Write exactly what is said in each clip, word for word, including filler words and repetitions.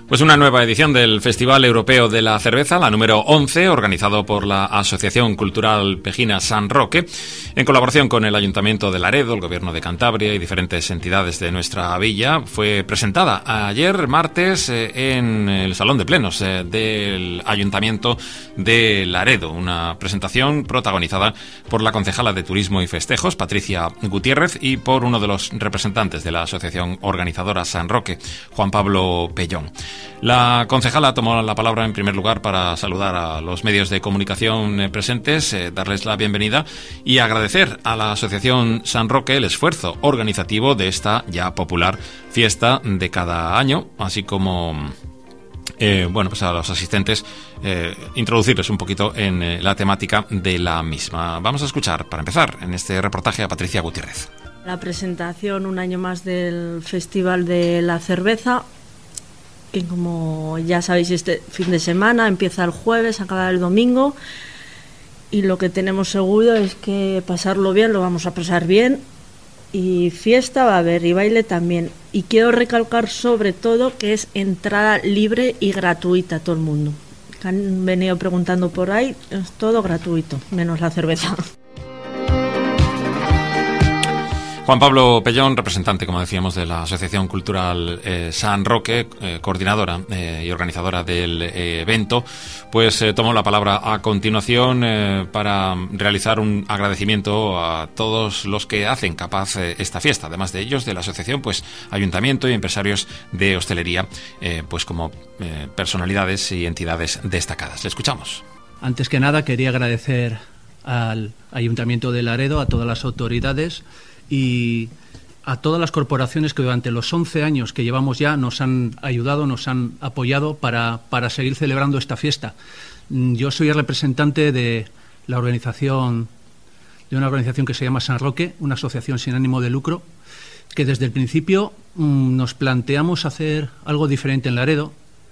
Pues una nueva edición del Festival Europeo de la Cerveza, la número once, organizado por la Asociación Cultural Pejina San Roque, en colaboración con el Ayuntamiento de Laredo, el Gobierno de Cantabria y diferentes entidades de nuestra villa. Fue presentada ayer martes en el Salón de Plenos del Ayuntamiento de Laredo, una presentación protagonizada por la concejala de Turismo y Festejos, Patricia Gutiérrez, y por uno de los representantes de la Asociación Organizadora San Roque, Juan Pablo Pellón. La concejala tomó la palabra en primer lugar para saludar a los medios de comunicación presentes, eh, darles la bienvenida y agradecer a la Asociación San Roque el esfuerzo organizativo de esta ya popular fiesta de cada año, así como eh, bueno, pues a los asistentes eh, introducirles un poquito en eh, la temática de la misma. Vamos a escuchar, para empezar, en este reportaje a Patricia Gutiérrez. La presentación un año más del Festival de la Cerveza, que como ya sabéis este fin de semana empieza el jueves, acaba el domingo, y lo que tenemos seguro es que pasarlo bien, lo vamos a pasar bien, y fiesta va a haber y baile también, y quiero recalcar sobre todo que es entrada libre y gratuita a todo el mundo, que han venido preguntando por ahí, es todo gratuito, menos la cerveza. Juan Pablo Pellón, representante, como decíamos, de la Asociación Cultural eh, San Roque, eh, coordinadora eh, y organizadora del eh, evento, pues eh, tomó la palabra a continuación eh, para realizar un agradecimiento a todos los que hacen capaz eh, esta fiesta. Además de ellos, de la asociación, pues ayuntamiento y empresarios de hostelería, eh, pues como eh, personalidades y entidades destacadas. Le escuchamos. Antes que nada, quería agradecer al Ayuntamiento de Laredo, a todas las autoridades y a todas las corporaciones que durante los once años que llevamos ya nos han ayudado, nos han apoyado para, para seguir celebrando esta fiesta. Yo soy el representante de la organización, de una organización que se llama San Roque, una asociación sin ánimo de lucro, que desde el principio mmm, nos planteamos hacer algo diferente en Laredo,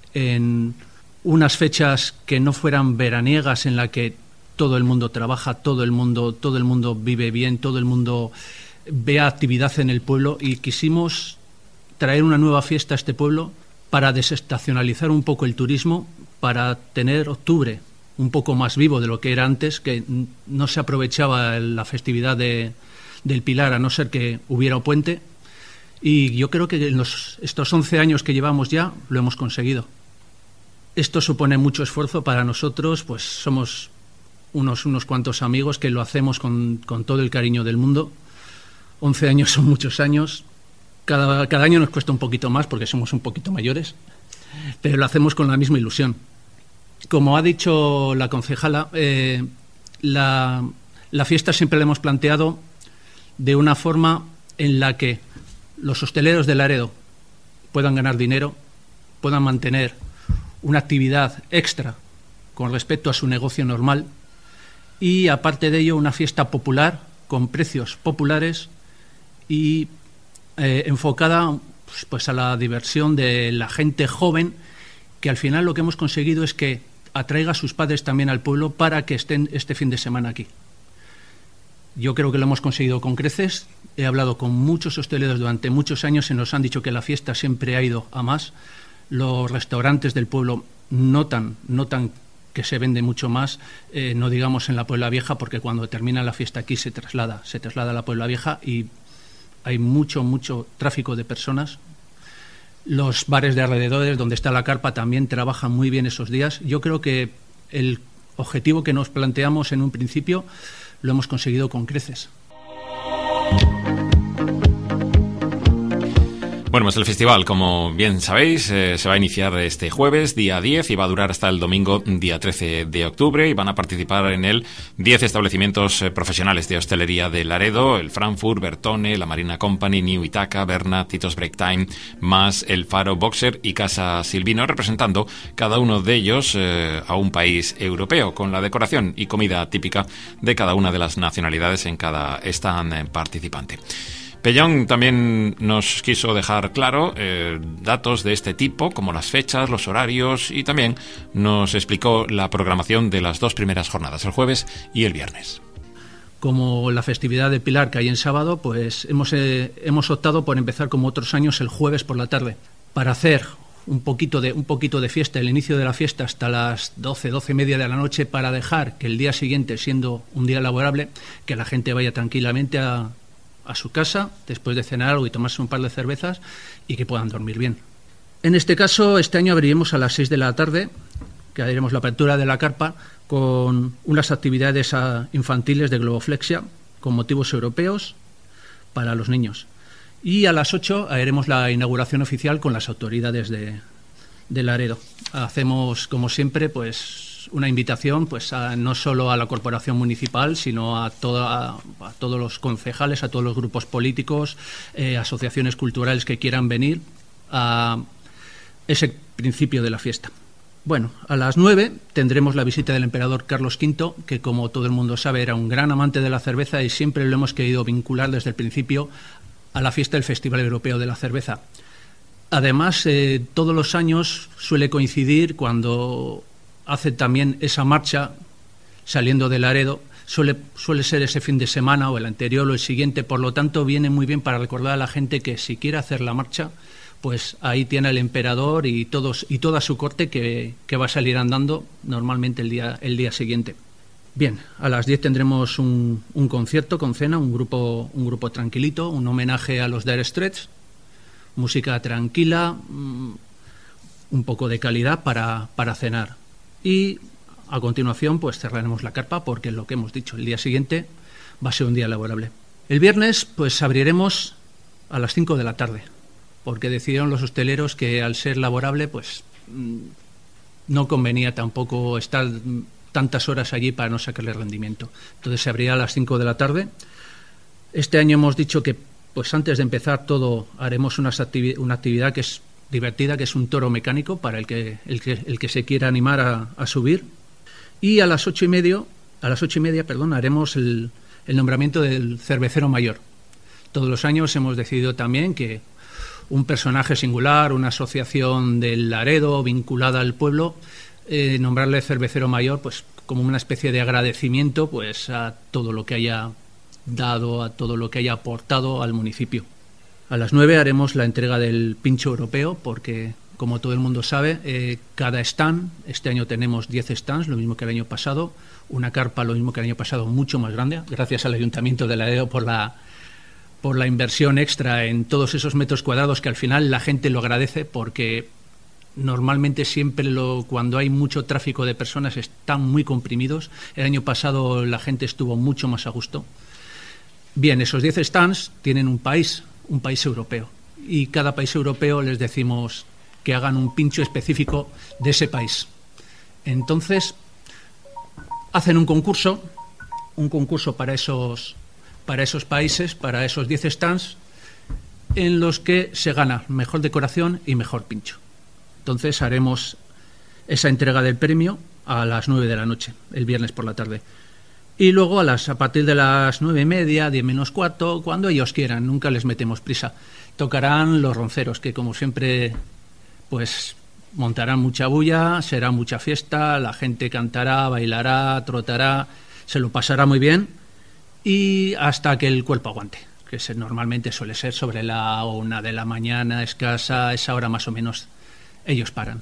en unas fechas que no fueran veraniegas, en la que todo el mundo trabaja, todo el mundo, todo el mundo vive bien, todo el mundo vea actividad en el pueblo, y quisimos traer una nueva fiesta a este pueblo para desestacionalizar un poco el turismo, para tener octubre un poco más vivo de lo que era antes, que no se aprovechaba la festividad de, del Pilar a no ser que hubiera puente, y yo creo que en los, estos once años que llevamos ya lo hemos conseguido. Esto supone mucho esfuerzo para nosotros, pues somos unos, unos cuantos amigos que lo hacemos con, con todo el cariño del mundo. once años son muchos años, cada, cada año nos cuesta un poquito más porque somos un poquito mayores, pero lo hacemos con la misma ilusión. Como ha dicho la concejala, eh, la, la fiesta siempre la hemos planteado de una forma en la que los hosteleros de Laredo puedan ganar dinero, puedan mantener una actividad extra con respecto a su negocio normal, y aparte de ello una fiesta popular con precios populares y eh, enfocada pues, pues a la diversión de la gente joven, que al final lo que hemos conseguido es que atraiga a sus padres también al pueblo para que estén este fin de semana aquí. Yo creo que lo hemos conseguido con creces. He hablado con muchos hosteleros durante muchos años y nos han dicho que la fiesta siempre ha ido a más. Los restaurantes del pueblo notan, notan que se vende mucho más, eh, no digamos en la Puebla Vieja, porque cuando termina la fiesta aquí se traslada, se traslada a la Puebla Vieja y hay mucho, mucho tráfico de personas. Los bares de alrededores, donde está la carpa, también trabajan muy bien esos días. Yo creo que el objetivo que nos planteamos en un principio lo hemos conseguido con creces. Bueno, pues el festival, como bien sabéis, eh, se va a iniciar este jueves, día diez, y va a durar hasta el domingo, día trece de octubre, y van a participar en él diez establecimientos eh, profesionales de hostelería de Laredo: el Frankfurt, Bertone, la Marina Company, New Itaca, Berna, Tito's Break Time, más el Faro Boxer y Casa Silvino, representando cada uno de ellos eh, a un país europeo, con la decoración y comida típica de cada una de las nacionalidades en cada stand eh, participante. Pellón también nos quiso dejar claro eh, datos de este tipo, como las fechas, los horarios, y también nos explicó la programación de las dos primeras jornadas, el jueves y el viernes. Como la festividad de Pilar que hay en sábado, pues hemos, eh, hemos optado por empezar como otros años el jueves por la tarde, para hacer un poquito de un poquito de fiesta, el inicio de la fiesta hasta las doce, doce y media de la noche, para dejar que el día siguiente, siendo un día laborable, que la gente vaya tranquilamente a, a su casa después de cenar algo y tomarse un par de cervezas y que puedan dormir bien. En este caso, este año abriremos a las seis de la tarde, que haremos la apertura de la carpa con unas actividades infantiles de globoflexia con motivos europeos para los niños. Y a las ocho haremos la inauguración oficial con las autoridades de, de Laredo. Hacemos, como siempre, pues una invitación pues a, no solo a la corporación municipal, sino a, toda, a todos los concejales, a todos los grupos políticos, eh, asociaciones culturales que quieran venir a ese principio de la fiesta. Bueno, a las nueve tendremos la visita del emperador Carlos quinto, que como todo el mundo sabe era un gran amante de la cerveza y siempre lo hemos querido vincular desde el principio a la fiesta del Festival Europeo de la Cerveza. Además, eh, todos los años suele coincidir cuando hace también esa marcha saliendo de Laredo, suele, suele ser ese fin de semana o el anterior o el siguiente, por lo tanto viene muy bien para recordar a la gente que si quiere hacer la marcha, pues ahí tiene el emperador y todos y toda su corte que, que va a salir andando normalmente el día, el día siguiente. Bien, a las diez tendremos un, un concierto con cena, un grupo, un grupo tranquilito, un homenaje a los Dire Straits, música tranquila, un poco de calidad para, para cenar. Y a continuación pues cerraremos la carpa porque lo que hemos dicho, el día siguiente va a ser un día laborable. El viernes pues abriremos a las cinco de la tarde, porque decidieron los hosteleros que al ser laborable pues no convenía tampoco estar tantas horas allí para no sacarle rendimiento. Entonces se abrirá a las cinco de la tarde. Este año hemos dicho que pues antes de empezar todo haremos una, activi- una actividad que es divertida, que es un toro mecánico para el que, el que, el que se quiera animar a, a subir. Y a las ocho y medio, a las ocho y media, perdón, haremos el, el nombramiento del cervecero mayor. Todos los años hemos decidido también que un personaje singular, una asociación del Laredo vinculada al pueblo, eh, nombrarle cervecero mayor, pues como una especie de agradecimiento, pues a todo lo que haya dado, a todo lo que haya aportado al municipio. A las nueve haremos la entrega del pincho europeo, porque como todo el mundo sabe, eh, cada stand, este año tenemos diez stands, lo mismo que el año pasado, una carpa lo mismo que el año pasado, mucho más grande, gracias al Ayuntamiento de Laredo por la por la inversión extra en todos esos metros cuadrados, que al final la gente lo agradece, porque normalmente siempre lo, cuando hay mucho tráfico de personas están muy comprimidos. El año pasado la gente estuvo mucho más a gusto. Bien, esos diez stands tienen un país, un país europeo, y cada país europeo les decimos que hagan un pincho específico de ese país. Entonces hacen un concurso, un concurso para esos para esos países, para esos diez stands, en los que se gana mejor decoración y mejor pincho. Entonces haremos esa entrega del premio a las nueve de la noche, el viernes por la tarde. Y luego a, las, a partir de las nueve y media, diez menos cuarto, cuando ellos quieran, nunca les metemos prisa, tocarán los ronceros, que como siempre pues montarán mucha bulla, será mucha fiesta, la gente cantará, bailará, trotará, se lo pasará muy bien, y hasta que el cuerpo aguante, que se, normalmente suele ser sobre la una de la mañana escasa, esa hora más o menos ellos paran.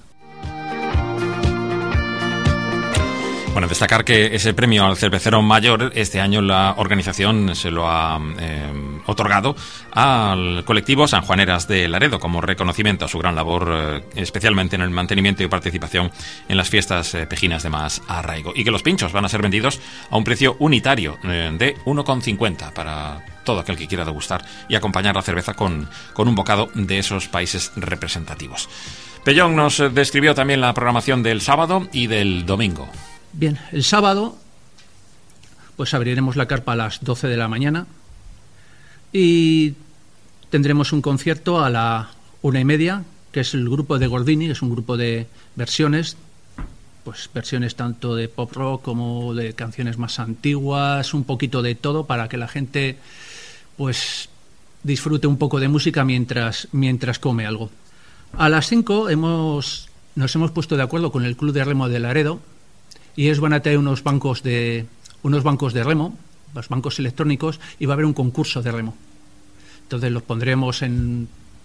Bueno, destacar que ese premio al cervecero mayor, este año la organización se lo ha eh, otorgado al colectivo Sanjuaneras de Laredo como reconocimiento a su gran labor, eh, especialmente en el mantenimiento y participación en las fiestas eh, pejinas de más arraigo. Y que los pinchos van a ser vendidos a un precio unitario eh, de uno con cincuenta para todo aquel que quiera degustar y acompañar la cerveza con, con un bocado de esos países representativos. Pellón nos describió también la programación del sábado y del domingo. Bien, el sábado pues abriremos la carpa a las doce de la mañana y tendremos un concierto a la una y media, que es el grupo de Gordini, que es un grupo de versiones, pues versiones tanto de pop rock como de canciones más antiguas, un poquito de todo, para que la gente pues disfrute un poco de música mientras, mientras come algo. A las cinco hemos, nos hemos puesto de acuerdo con el Club de Remo de Laredo, y ellos van a tener unos bancos de unos bancos de remo, los bancos electrónicos, y va a haber un concurso de remo. Entonces los pondremos en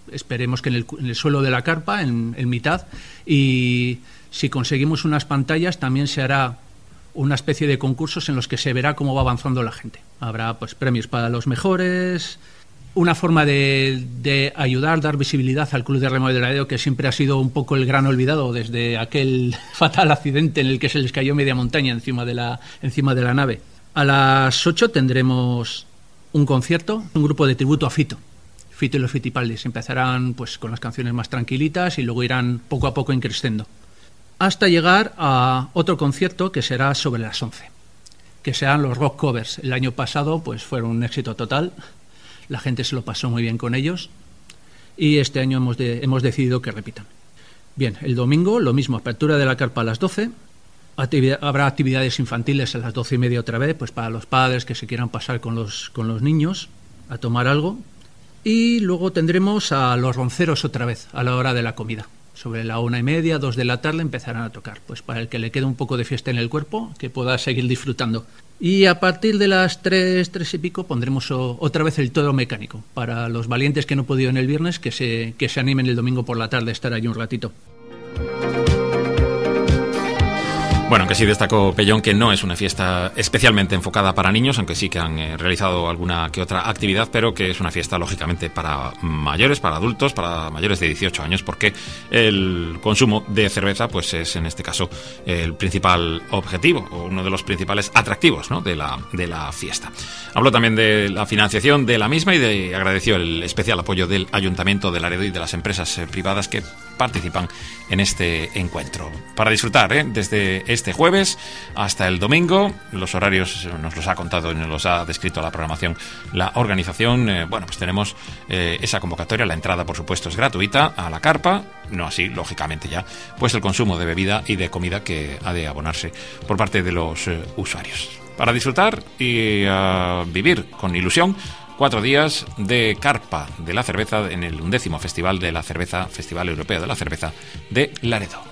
esperemos que en el, en el suelo de la carpa, en, en mitad, y si conseguimos unas pantallas también se hará una especie de concursos en los que se verá cómo va avanzando la gente. Habrá pues premios para los mejores, una forma de, de ayudar, dar visibilidad al Club de Remo de Laredo, que siempre ha sido un poco el gran olvidado desde aquel fatal accidente en el que se les cayó media montaña encima de la, encima de la nave. A las ocho tendremos un concierto, un grupo de tributo a Fito. Fito y los Fitipaldis. Empezarán pues con las canciones más tranquilitas y luego irán poco a poco increciendo, hasta llegar a otro concierto que será sobre las once, que serán los rock covers. El año pasado pues fueron un éxito total, la gente se lo pasó muy bien con ellos y este año hemos, de, hemos decidido que repitan. Bien, el domingo lo mismo, apertura de la carpa a las doce, actividad, habrá actividades infantiles a las doce y media otra vez, pues para los padres que se quieran pasar con los, con los niños a tomar algo, y luego tendremos a los ronceros otra vez a la hora de la comida. Sobre la una y media, dos de la tarde empezarán a tocar, pues para el que le quede un poco de fiesta en el cuerpo, que pueda seguir disfrutando. Y a partir de las tres, tres y pico pondremos o, otra vez el toro mecánico, para los valientes que no pudieron el viernes, que se, que se animen el domingo por la tarde a estar allí un ratito. Bueno, aunque sí destacó Pellón que no es una fiesta especialmente enfocada para niños, aunque sí que han eh, realizado alguna que otra actividad, pero que es una fiesta lógicamente para mayores, para adultos, para mayores de dieciocho años, porque el consumo de cerveza pues es en este caso el principal objetivo, o uno de los principales atractivos, ¿no?, de la, de la fiesta. Habló también de la financiación de la misma y de, agradeció el especial apoyo del Ayuntamiento de Laredo y de las empresas eh, privadas que participan en este encuentro. Para disfrutar, ¿eh?, desde este jueves hasta el domingo, los horarios nos los ha contado y nos los ha descrito la programación, la organización. Eh, bueno, pues tenemos eh, esa convocatoria. La entrada, por supuesto, es gratuita a la carpa, no así, lógicamente ya, pues el consumo de bebida y de comida que ha de abonarse por parte de los eh, usuarios. Para disfrutar y uh, vivir con ilusión cuatro días de carpa de la cerveza en el undécimo Festival de la Cerveza, Festival Europeo de la Cerveza de Laredo.